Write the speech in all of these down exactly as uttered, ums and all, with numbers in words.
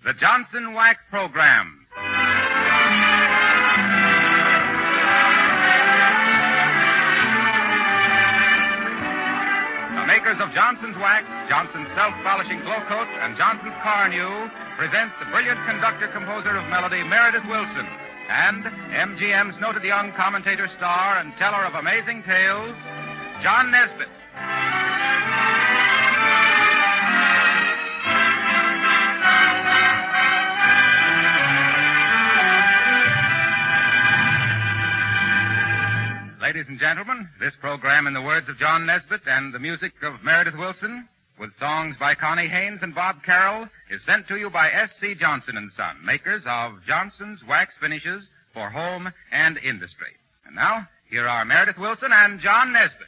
the Johnson Wax Program. The makers of Johnson's Wax, Johnson's Self-Polishing Glow Coat, and Johnson's Car New present the brilliant conductor-composer of melody, Meredith Willson, and M G M's noted young commentator, star, and teller of amazing tales, John Nesbitt. Ladies and gentlemen, this program in the words of John Nesbitt and the music of Meredith Willson, with songs by Connie Haynes and Bob Carroll, is sent to you by S C. Johnson and Son, makers of Johnson's Wax Finishes for home and industry. And now, here are Meredith Willson and John Nesbitt.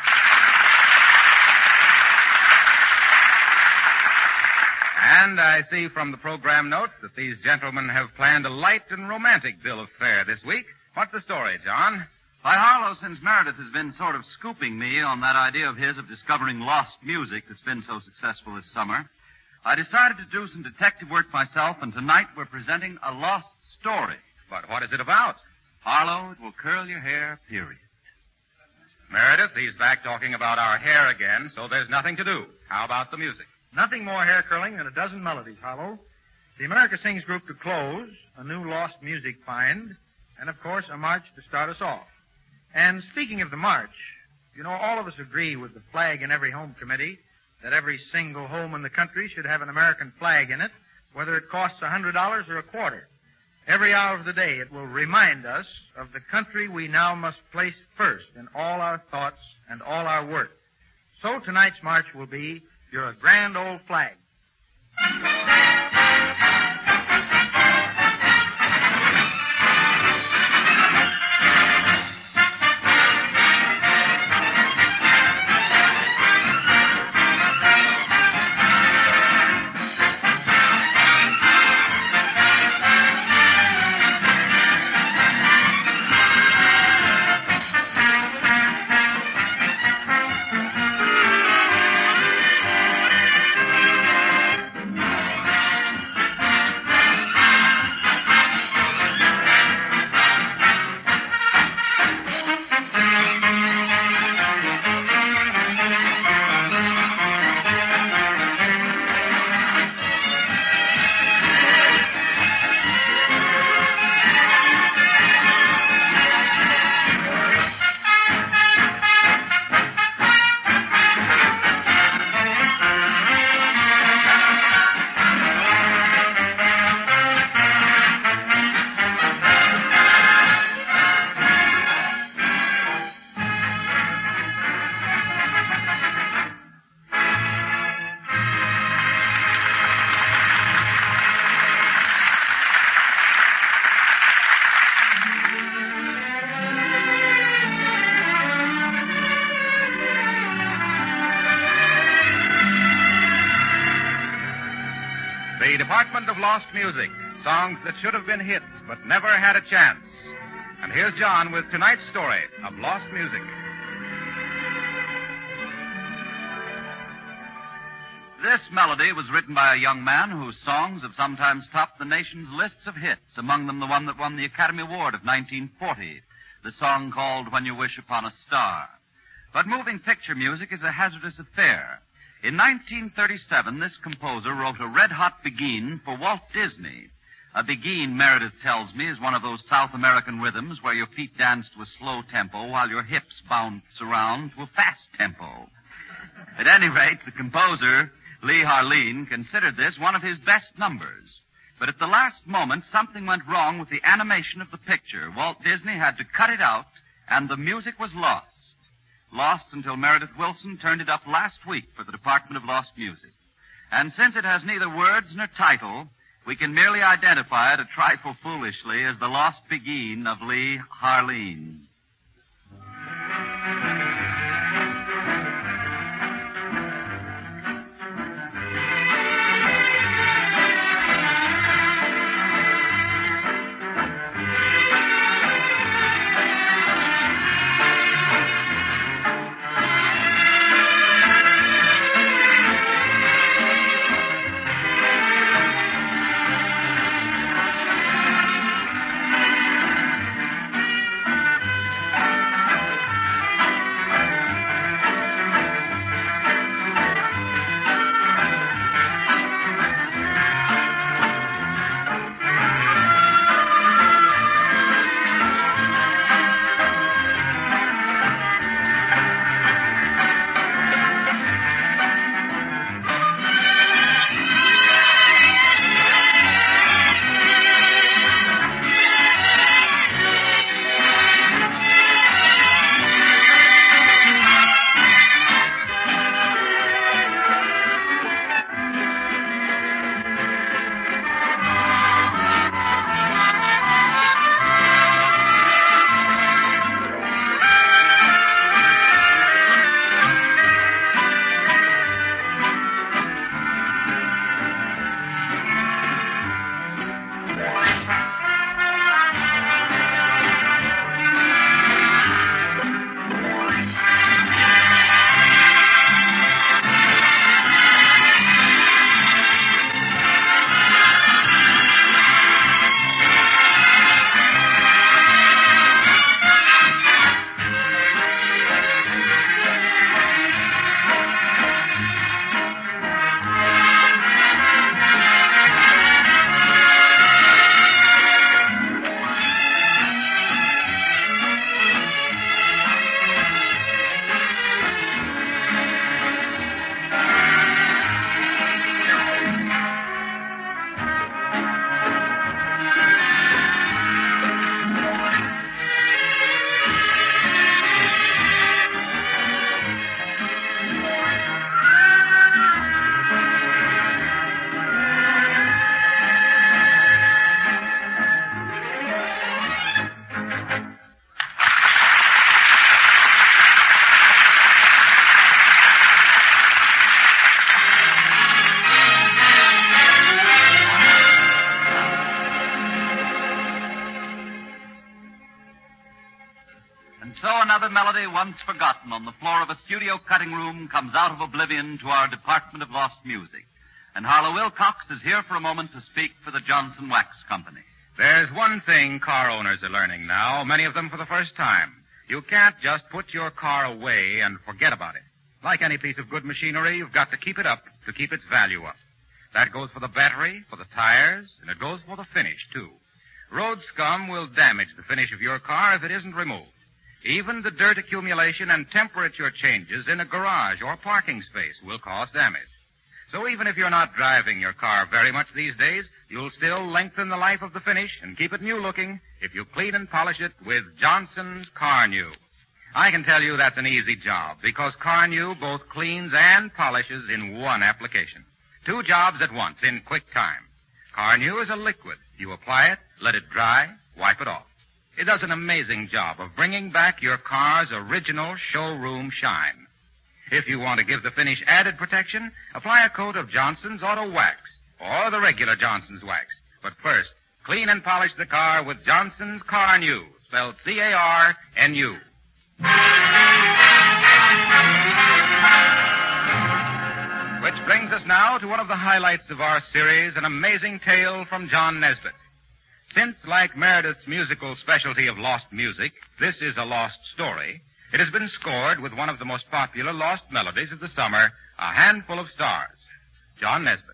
And I see from the program notes that these gentlemen have planned a light and romantic bill of fare this week. What's the story, John? Why, Harlow, since Meredith has been sort of scooping me on that idea of his of discovering lost music that's been so successful this summer, I decided to do some detective work myself, and tonight we're presenting a lost story. But what is it about? Harlow, it will curl your hair, period. Meredith, he's back talking about our hair again, so there's nothing to do. How about the music? Nothing more hair curling than a dozen melodies, Harlow. The America Sings group to close, a new lost music find, and, of course, a march to start us off. And speaking of the march, you know, all of us agree with the Flag in Every Home Committee that every single home in the country should have an American flag in it, whether it costs a hundred dollars or a quarter. Every hour of the day it will remind us of the country we now must place first in all our thoughts and all our work. So tonight's march will be, "You're a Grand Old Flag." The Department of Lost Music, songs that should have been hits but never had a chance. And here's John with tonight's story of lost music. This melody was written by a young man whose songs have sometimes topped the nation's lists of hits, among them the one that won the Academy Award of nineteen forty, the song called When You Wish Upon a Star. But moving picture music is a hazardous affair. In nineteen thirty-seven, this composer wrote a red-hot begin for Walt Disney. A begin, Meredith tells me, is one of those South American rhythms where your feet dance to a slow tempo while your hips bounce around to a fast tempo. At any rate, the composer, Lee Harleen, considered this one of his best numbers. But at the last moment, something went wrong with the animation of the picture. Walt Disney had to cut it out, and the music was lost. Lost until Meredith Willson turned it up last week for the Department of Lost Music. And since it has neither words nor title, we can merely identify it a trifle foolishly as the Lost Begin of Lee Harleen. melody once forgotten on the floor of a studio cutting room comes out of oblivion to our Department of Lost Music. And Harlow Wilcox is here for a moment to speak for the Johnson Wax Company. There's one thing car owners are learning now, many of them for the first time. You can't just put your car away and forget about it. Like any piece of good machinery, you've got to keep it up to keep its value up. That goes for the battery, for the tires, and it goes for the finish, too. Road scum will damage the finish of your car if it isn't removed. Even the dirt accumulation and temperature changes in a garage or parking space will cause damage. So even if you're not driving your car very much these days, you'll still lengthen the life of the finish and keep it new-looking if you clean and polish it with Johnson's Car New. I can tell you that's an easy job because Car New both cleans and polishes in one application. Two jobs at once in quick time. Car New is a liquid. You apply it, let it dry, wipe it off. It does an amazing job of bringing back your car's original showroom shine. If you want to give the finish added protection, apply a coat of Johnson's Auto Wax or the regular Johnson's Wax. But first, clean and polish the car with Johnson's Car New, spelled C A R N U. Which brings us now to one of the highlights of our series, an amazing tale from John Nesbitt. Since, like Meredith's musical specialty of lost music, this is a lost story, it has been scored with one of the most popular lost melodies of the summer, A Handful of Stars. John Nesbitt.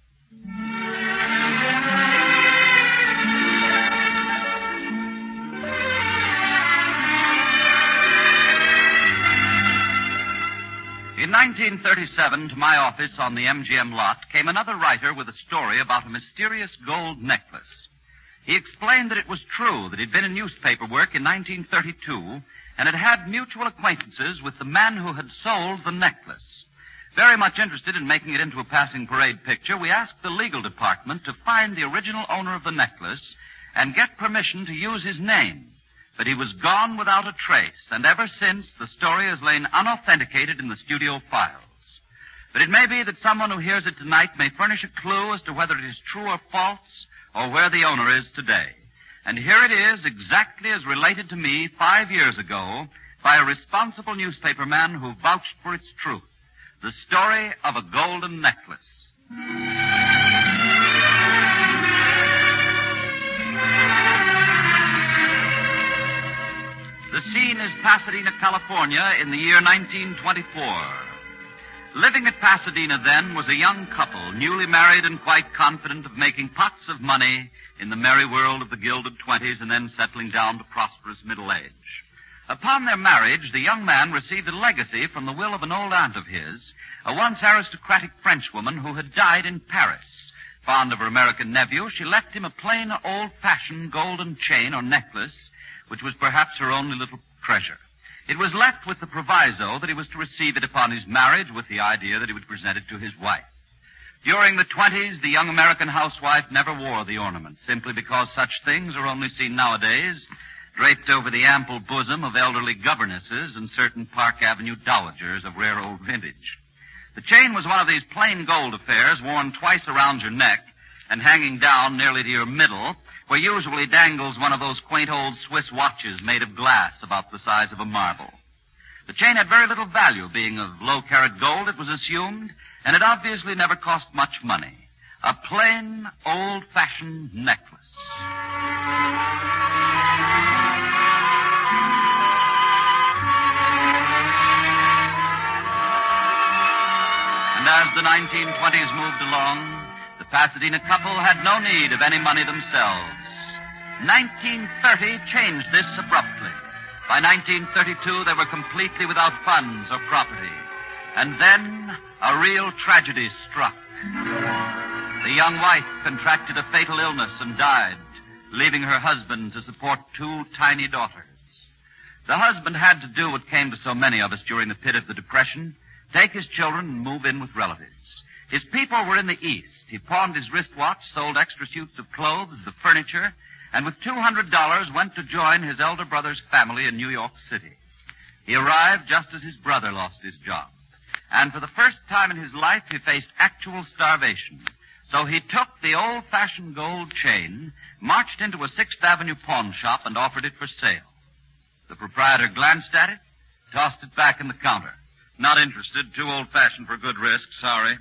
In nineteen thirty-seven, to my office on the M G M lot, came another writer with a story about a mysterious gold necklace. He explained that it was true that he'd been in newspaper work in nineteen thirty-two and had had mutual acquaintances with the man who had sold the necklace. Very much interested in making it into a passing parade picture, we asked the legal department to find the original owner of the necklace and get permission to use his name. But he was gone without a trace, and ever since, the story has lain unauthenticated in the studio files. But it may be that someone who hears it tonight may furnish a clue as to whether it is true or false, or where the owner is today. And here it is, exactly as related to me five years ago by a responsible newspaper man who vouched for its truth. The story of a golden necklace. The scene is Pasadena, California, in the year nineteen twenty-four. Living at Pasadena then was a young couple, newly married and quite confident of making pots of money in the merry world of the gilded twenties and then settling down to prosperous middle age. Upon their marriage, the young man received a legacy from the will of an old aunt of his, a once aristocratic Frenchwoman who had died in Paris. Fond of her American nephew, she left him a plain, old-fashioned golden chain or necklace, which was perhaps her only little treasure. It was left with the proviso that he was to receive it upon his marriage, with the idea that he would present it to his wife. During the twenties, the young American housewife never wore the ornament, simply because such things are only seen nowadays, draped over the ample bosom of elderly governesses and certain Park Avenue dowagers of rare old vintage. The chain was one of these plain gold affairs worn twice around your neck and hanging down nearly to your middle, where usually dangles one of those quaint old Swiss watches made of glass about the size of a marble. The chain had very little value, being of low-carat gold, it was assumed, and it obviously never cost much money. A plain, old-fashioned necklace. And as the nineteen twenties moved along, the Pasadena couple had no need of any money themselves. nineteen thirty changed this abruptly. By nineteen thirty-two, they were completely without funds or property. And then a real tragedy struck. The young wife contracted a fatal illness and died, leaving her husband to support two tiny daughters. The husband had to do what came to so many of us during the pit of the Depression, take his children and move in with relatives. His people were in the East. He pawned his wristwatch, sold extra suits of clothes, the furniture, and with two hundred dollars went to join his elder brother's family in New York City. He arrived just as his brother lost his job. And for the first time in his life, he faced actual starvation. So he took the old-fashioned gold chain, marched into a Sixth Avenue pawn shop, and offered it for sale. The proprietor glanced at it, tossed it back in the counter. Not interested. Too old-fashioned for good risk. Sorry.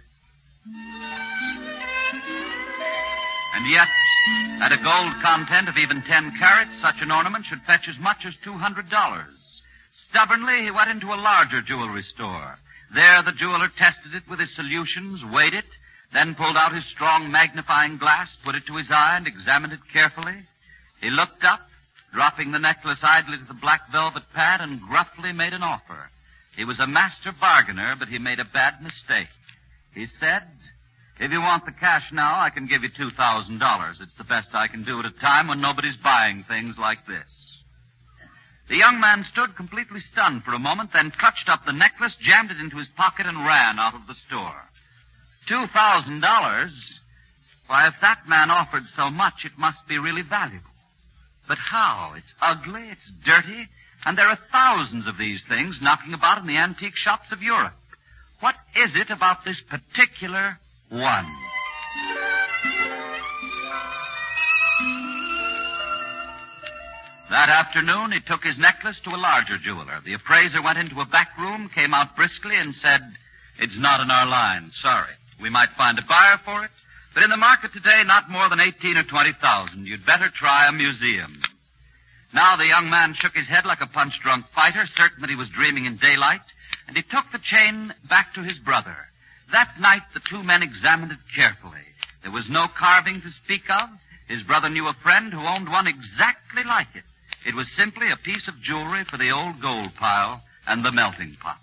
And yet, at a gold content of even ten carats, such an ornament should fetch as much as two hundred dollars. Stubbornly, he went into a larger jewelry store. There, the jeweler tested it with his solutions, weighed it, then pulled out his strong magnifying glass, put it to his eye, and examined it carefully. He looked up, dropping the necklace idly to the black velvet pad, and gruffly made an offer. He was a master bargainer, but he made a bad mistake. He said, "If you want the cash now, I can give you two thousand dollars. It's the best I can do at a time when nobody's buying things like this." The young man stood completely stunned for a moment, then clutched up the necklace, jammed it into his pocket, and ran out of the store. Two thousand dollars? Why, if that man offered so much, it must be really valuable. But how? It's ugly, it's dirty, and there are thousands of these things knocking about in the antique shops of Europe. What is it about this particular one? That afternoon, he took his necklace to a larger jeweler. The appraiser went into a back room, came out briskly, and said, "It's not in our line. Sorry. We might find a buyer for it, but in the market today, not more than eighteen or twenty thousand. You'd better try a museum." Now the young man shook his head like a punch-drunk fighter, certain that he was dreaming in daylight, and he took the chain back to his brother. That night, the two men examined it carefully. There was no carving to speak of. His brother knew a friend who owned one exactly like it. It was simply a piece of jewelry for the old gold pile and the melting pot.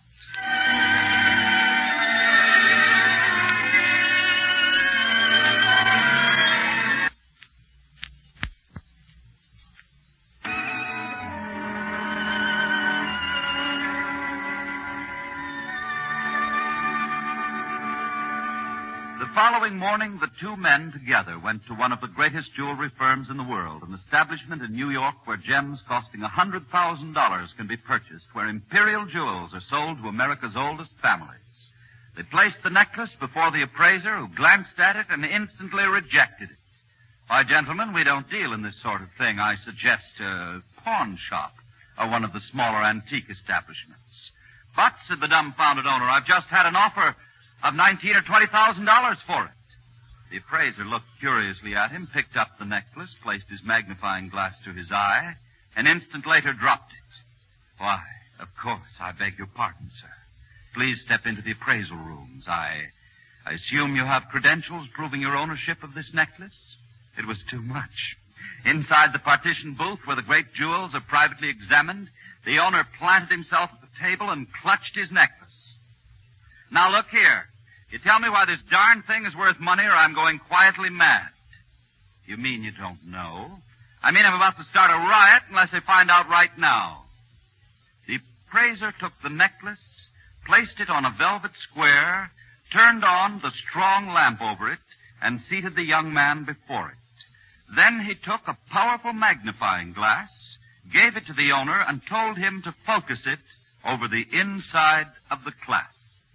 The following morning, the two men together went to one of the greatest jewelry firms in the world, an establishment in New York where gems costing one hundred thousand dollars can be purchased, where imperial jewels are sold to America's oldest families. They placed the necklace before the appraiser, who glanced at it and instantly rejected it. "Why, gentlemen, we don't deal in this sort of thing. I suggest a pawn shop or one of the smaller antique establishments." "But," said the dumbfounded owner, "I've just had an offer of nineteen or twenty thousand dollars for it." The appraiser looked curiously at him, picked up the necklace, placed his magnifying glass to his eye, an instant later dropped it. "Why, of course, I beg your pardon, sir. Please step into the appraisal rooms. I, I assume you have credentials proving your ownership of this necklace?" It was too much. Inside the partition booth where the great jewels are privately examined, the owner planted himself at the table and clutched his necklace. "Now look here. You tell me why this darn thing is worth money or I'm going quietly mad." "You mean you don't know?" "I mean I'm about to start a riot unless I find out right now." The appraiser took the necklace, placed it on a velvet square, turned on the strong lamp over it, and seated the young man before it. Then he took a powerful magnifying glass, gave it to the owner, and told him to focus it over the inside of the clasp.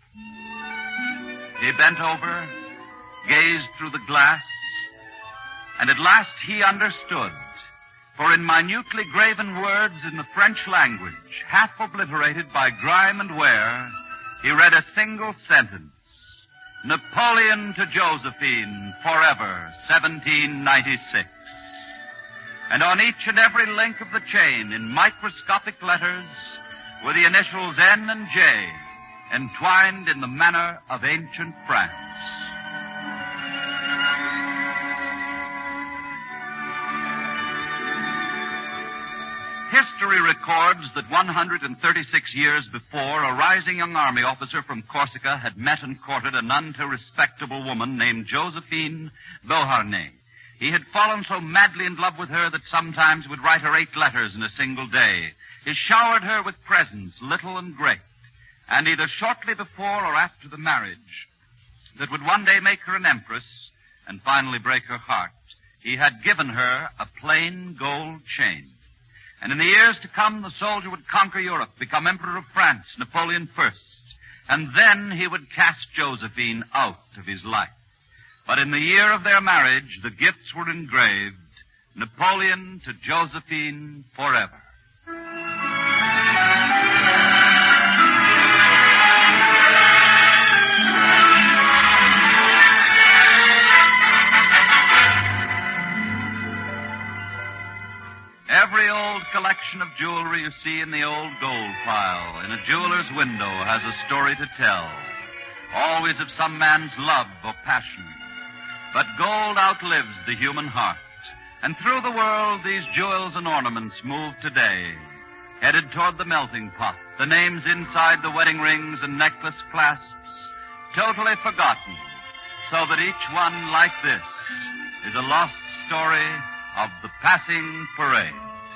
He bent over, gazed through the glass, and at last he understood. For in minutely graven words in the French language, half obliterated by grime and wear, he read a single sentence: "Napoleon to Josephine, forever, seventeen ninety-six. And on each and every link of the chain, in microscopic letters, were the initials N and J, entwined in the manner of ancient France. History records that one hundred thirty-six years before, a rising young army officer from Corsica had met and courted a none too respectable woman named Josephine Beauharnais. He had fallen so madly in love with her that sometimes would write her eight letters in a single day. He showered her with presents, little and great. And either shortly before or after the marriage, that would one day make her an empress and finally break her heart, he had given her a plain gold chain. And in the years to come, the soldier would conquer Europe, become Emperor of France, Napoleon first, and then he would cast Josephine out of his life. But in the year of their marriage, the gifts were engraved, Napoleon to Josephine forever. collection of jewelry you see in the old gold pile in a jeweler's window has a story to tell, always of some man's love or passion. But gold outlives the human heart, and through the world these jewels and ornaments move today, headed toward the melting pot, the names inside the wedding rings and necklace clasps, totally forgotten, so that each one, like this, is a lost story of the passing parade.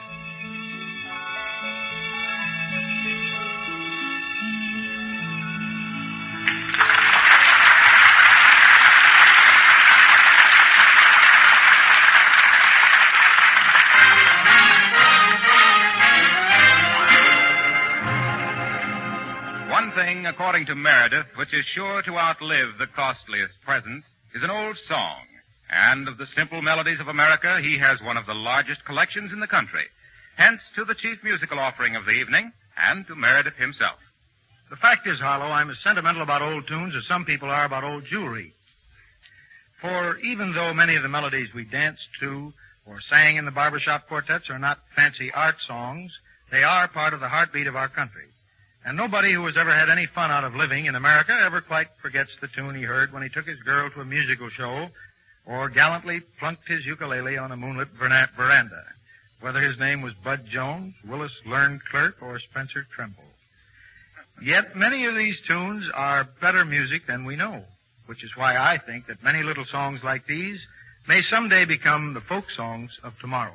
One thing, according to Meredith, which is sure to outlive the costliest present, is an old song. And of the simple melodies of America, he has one of the largest collections in the country. Hence, to the chief musical offering of the evening, and to Meredith himself. The fact is, Harlow, I'm as sentimental about old tunes as some people are about old jewelry. For even though many of the melodies we danced to or sang in the barbershop quartets are not fancy art songs, they are part of the heartbeat of our country. And nobody who has ever had any fun out of living in America ever quite forgets the tune he heard when he took his girl to a musical show or gallantly plunked his ukulele on a moonlit veranda, whether his name was Bud Jones, Willis Learned Clerk, or Spencer Trimble. Yet many of these tunes are better music than we know, which is why I think that many little songs like these may someday become the folk songs of tomorrow.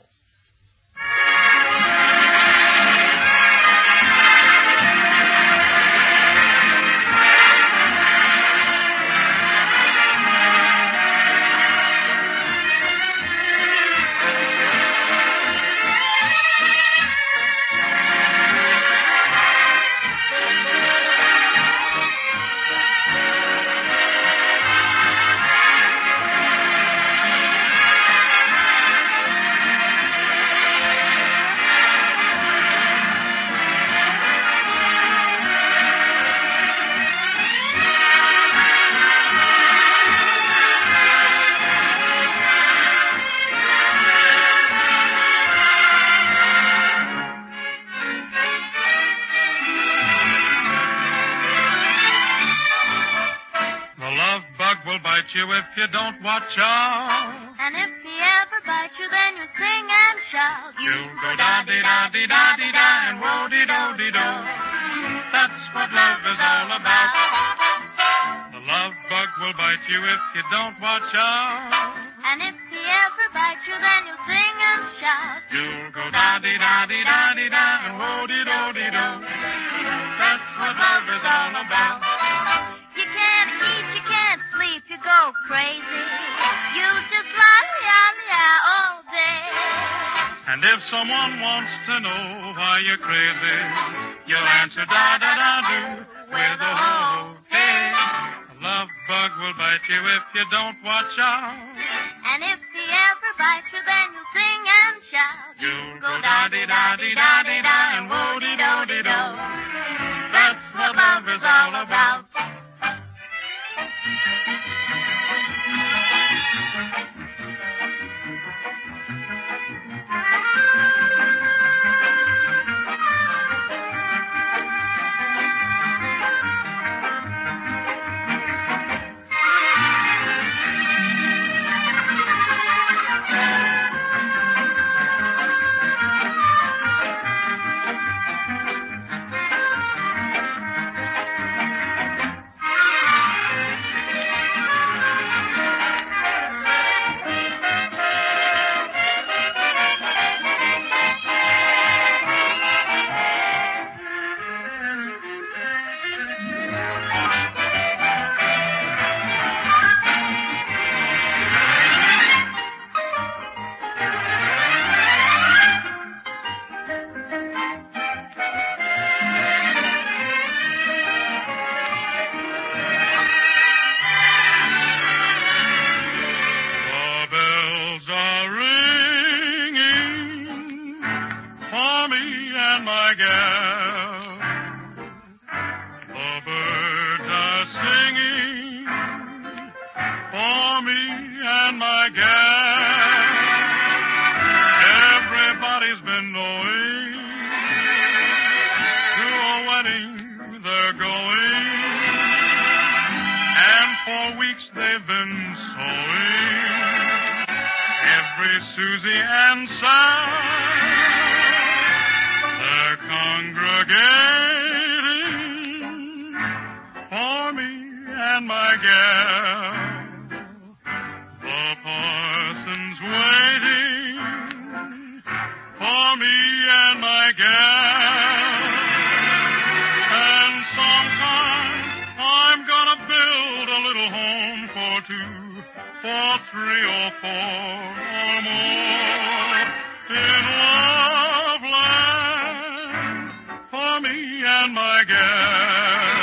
You if you don't watch out. And if he ever bites you, then you sing and shout. You go da-dee-da-dee-da-dee-da and whoa-dee-do-dee-do. That's what love is all about. The love bug will bite you if you don't watch out. And if he ever bites you, then you sing and shout. You'll go da-dee-da-dee-da-dee-da and whoa-dee-do-dee-do. That's what love is all about. You can't eat, you can't sleep, you go crazy. You just lie, lie, lie all day. And if someone wants to know why you're crazy, you'll answer da-da-da-do with a ho, hey. A love bug will bite you if you don't watch out. And if he ever bites you, then you sing and shout. You'll go da-dee-da-dee-da-dee-da and whoa-dee-do-dee-do. That's what love is all about. weeks they've been sowing every Susie and Sam. They're congregating for me and my gal. The parson's waiting for me and my gal. And sometime I'm gonna build a little home for two, for three or four or more in love land for me and my gal.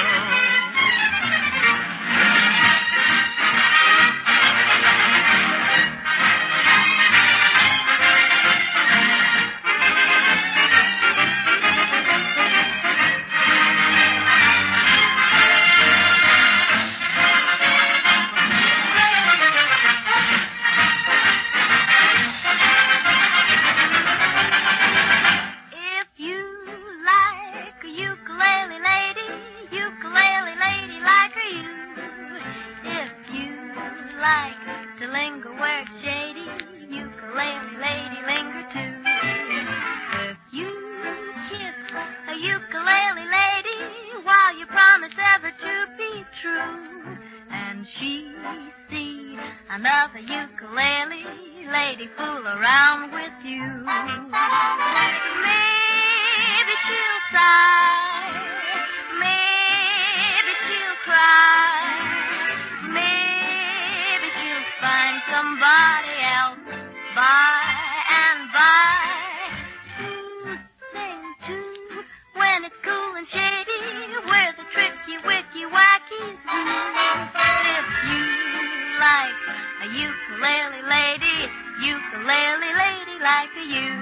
Another ukulele lady fool around with you. Maybe she'll sigh, maybe she'll cry, maybe she'll find somebody else by and by to sing to when it's cool and shady where the tricky wicky wackies do. If you like a ukulele lady, ukulele lady like a you.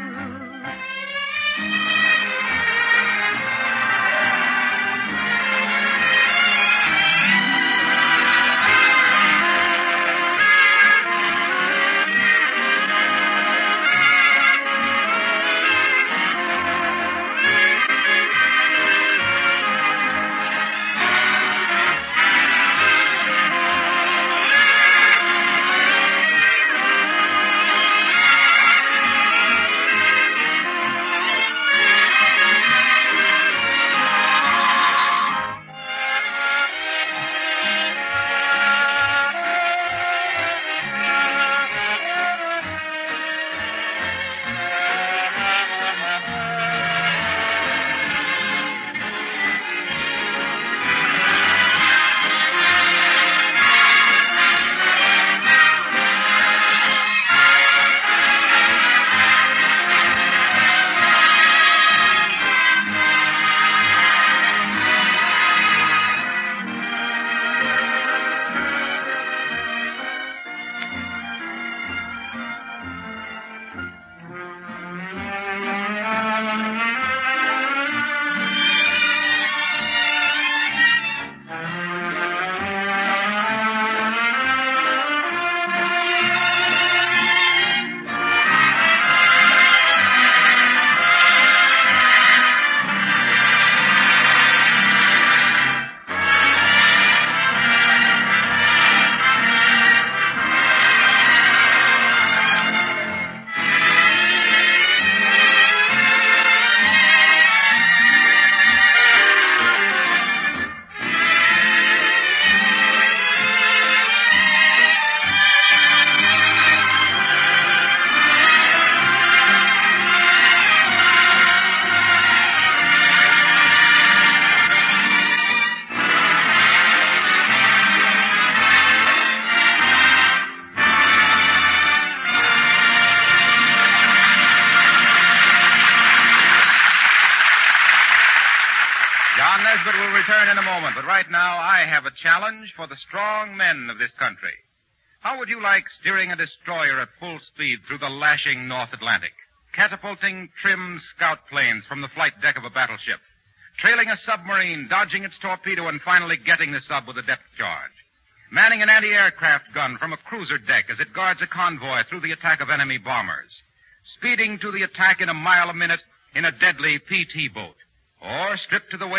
John Nesbitt will return in a moment, but right now I have a challenge for the strong men of this country. How would you like steering a destroyer at full speed through the lashing North Atlantic, catapulting trim scout planes from the flight deck of a battleship, trailing a submarine, dodging its torpedo, and finally getting the sub with a depth charge, manning an anti-aircraft gun from a cruiser deck as it guards a convoy through the attack of enemy bombers, speeding to the attack in a mile a minute in a deadly P T boat, or stripped to the waist,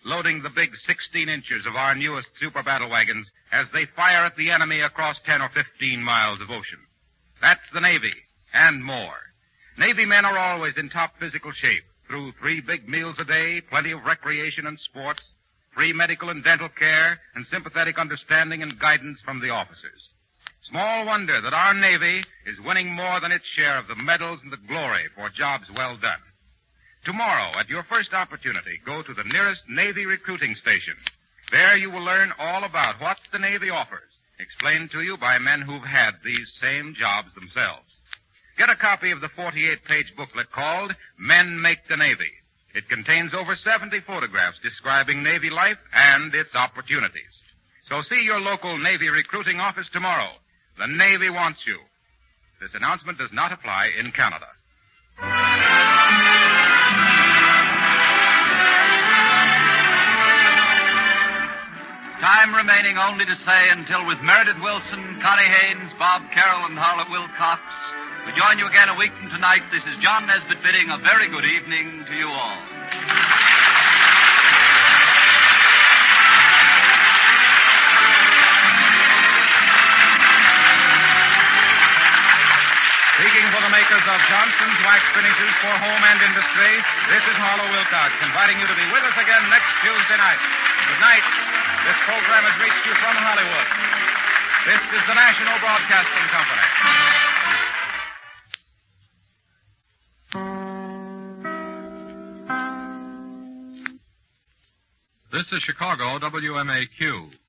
loading the big sixteen inchers of our newest super battle wagons as they fire at the enemy across ten or fifteen miles of ocean. That's the Navy, and more. Navy men are always in top physical shape through three big meals a day, plenty of recreation and sports, free medical and dental care, and sympathetic understanding and guidance from the officers. Small wonder that our Navy is winning more than its share of the medals and the glory for jobs well done. Tomorrow, at your first opportunity, go to the nearest Navy recruiting station. There you will learn all about what the Navy offers, explained to you by men who've had these same jobs themselves. Get a copy of the forty-eight page booklet called Men Make the Navy. It contains over seventy photographs describing Navy life and its opportunities. So see your local Navy recruiting office tomorrow. The Navy wants you. This announcement does not apply in Canada. Time remaining only to say until with Meredith Wilson, Connie Haynes, Bob Carroll, and Harlow Wilcox, we join you again a week from tonight. This is John Nesbitt bidding a very good evening to you all. Speaking for the makers of Johnson's Wax Finishes for Home and Industry, this is Harlow Wilcox, inviting you to be with us again next Tuesday night. Good night. This program has reached you from Hollywood. This is the National Broadcasting Company. This is Chicago W M A Q.